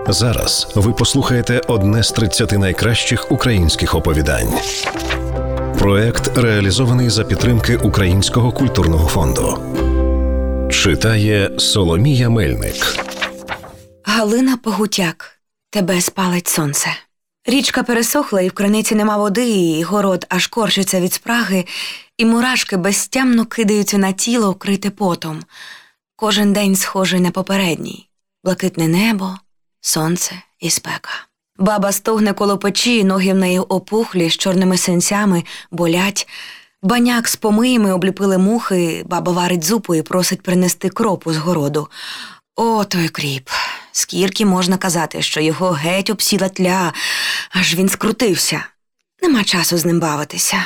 Зараз ви послухаєте одне з 30 найкращих українських оповідань. Проект реалізований за підтримки Українського культурного фонду. Читає Соломія Мельник. Галина Погутяк. Тебе спалить сонце. Річка пересохла, і в криниці нема води, і город аж корчиться від спраги, і мурашки безтямно кидаються на тіло, вкрите потом. Кожен день схожий на попередній. Блакитне небо, сонце і спека. Баба стогне коло печі, ноги в неї опухлі, з чорними синцями, болять. Баняк з помиями обліпили мухи, баба варить зупу і просить принести кропу з городу. О, той кріп! Скільки можна казати, що його геть обсіла тля, аж він скрутився. Нема часу з ним бавитися.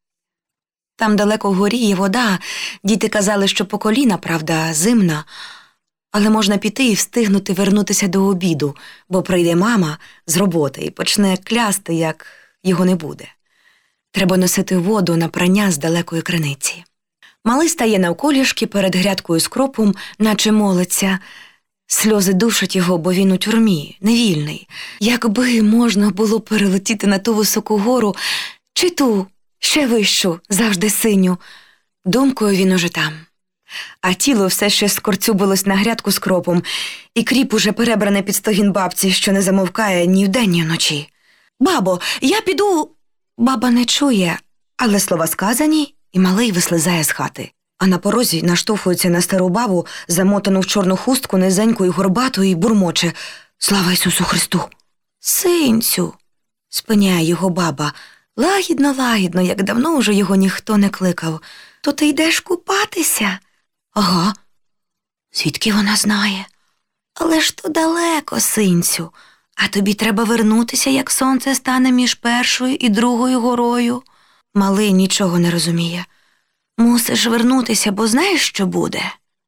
Там далеко вгорі є вода, діти казали, що по коліна, правда, зимна, але можна піти і встигнути вернутися до обіду, бо прийде мама з роботи і почне клясти, як його не буде. Треба носити воду на прання з далекої криниці. Малий стає навколішки перед грядкою з кропом, наче молиться. Сльози душать його, бо він у тюрмі, невільний. Якби можна було перелетіти на ту високу гору, чи ту, ще вищу, завжди синю. Думкою він уже там. А тіло все ще скорцюбилось на грядку з кропом, і кріп уже перебране під стогін бабці, що не замовкає ні вдень, ні вночі. «Бабо, я піду!» Баба не чує, але слова сказані, і малий вислизає з хати. А на порозі наштовхується на стару бабу, замотану в чорну хустку, низеньку і горбату, і бурмоче: «Слава Ісусу Христу!» «Синцю!» – спиняє його баба. Лагідно, як давно уже його ніхто не кликав. «То ти йдеш купатися?» «Ага». «Звідки вона знає?» «Але ж то далеко, синцю. А тобі треба вернутися, як сонце стане між першою і другою горою». Малий нічого не розуміє. «Мусиш вернутися, бо знаєш, що буде?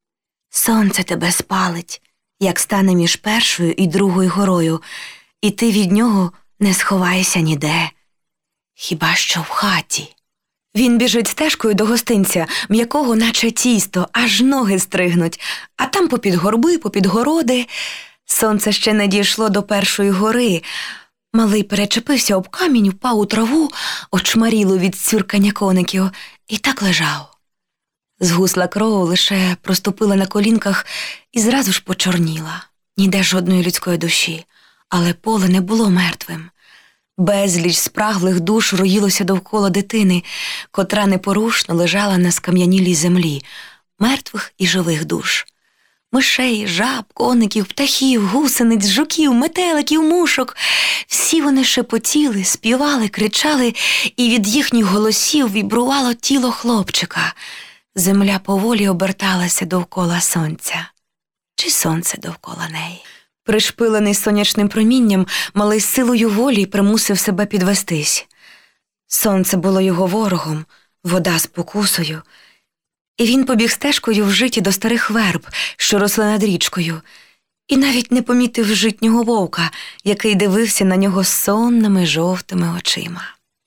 Сонце тебе спалить, як стане між першою і другою горою, і ти від нього не сховаєшся ніде. Хіба що в хаті». Він біжить стежкою до гостинця, м'якого наче тісто, аж ноги стригнуть, а там попід горби, попід городи. Сонце ще не дійшло до першої гори. Малий перечепився об камінь, впав у траву, очмаріло від цюркання коників, і так лежав. Згусла кров, лише проступила на колінках і зразу ж почорніла. Ніде жодної людської душі, але поле не було мертвим. Безліч спраглих душ роїлося довкола дитини, котра непорушно лежала на скам'янілій землі, мертвих і живих душ. Мишей, жаб, коників, птахів, гусениць, жуків, метеликів, мушок. Всі вони шепотіли, співали, кричали, і від їхніх голосів вібрувало тіло хлопчика. Земля поволі оберталася довкола сонця. Чи сонце довкола неї? Пришпилений сонячним промінням, малий силою волі примусив себе підвестись. Сонце було його ворогом, вода спокусою. І він побіг стежкою в житі до старих верб, що росли над річкою, і навіть не помітив житнього вовка, який дивився на нього сонними жовтими очима.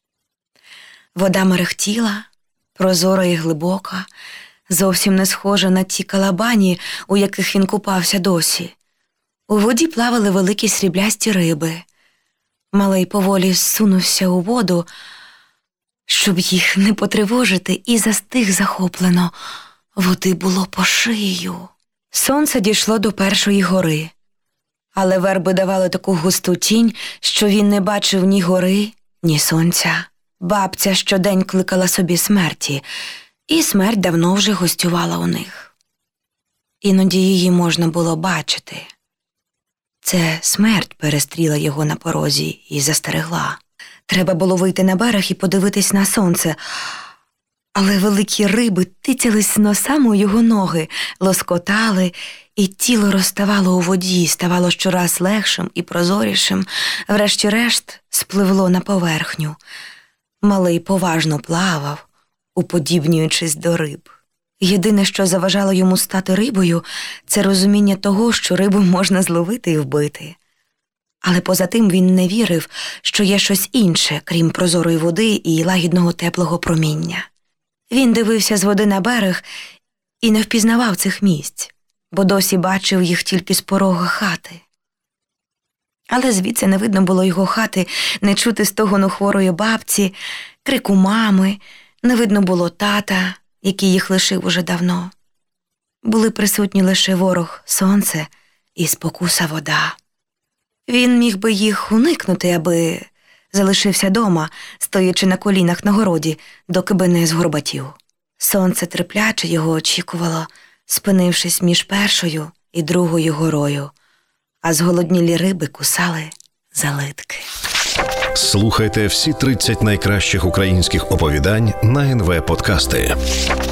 Вода мерехтіла, прозора і глибока, зовсім не схожа на ті калабані, у яких він купався досі. У воді плавали великі сріблясті риби. Малий поволі зсунувся у воду, щоб їх не потривожити, і застиг захоплено. Води було по шию. Сонце дійшло до першої гори. Але верби давали таку густу тінь, що він не бачив ні гори, ні сонця. Бабця щодень кликала собі смерті, і смерть давно вже гостювала у них. Іноді її можна було бачити. Це смерть перестріла його на порозі і застерегла. Треба було вийти на берег і подивитись на сонце. Але великі риби тицялись носами у його ноги, лоскотали, і тіло розставало у воді, ставало щораз легшим і прозорішим, врешті-решт спливло на поверхню. Малий поважно плавав, уподібнюючись до риб. Єдине, що заважало йому стати рибою, це розуміння того, що рибу можна зловити і вбити. Але поза тим він не вірив, що є щось інше, крім прозорої води і лагідного теплого проміння. Він дивився з води на берег і не впізнавав цих місць, бо досі бачив їх тільки з порога хати. Але звідси не видно було його хати, не чути стогону хворої бабці, крику мами, не видно було тата, який їх лишив уже давно. Були присутні лише ворог сонце і спокуса вода. Він міг би їх уникнути, аби залишився дома, стоячи на колінах на городі, доки би не згорбатів. Сонце терпляче його очікувало, спинившись між першою і другою горою, а зголоднілі риби кусали за литки. Слухайте всі 30 найкращих українських оповідань на НВ Подкасти.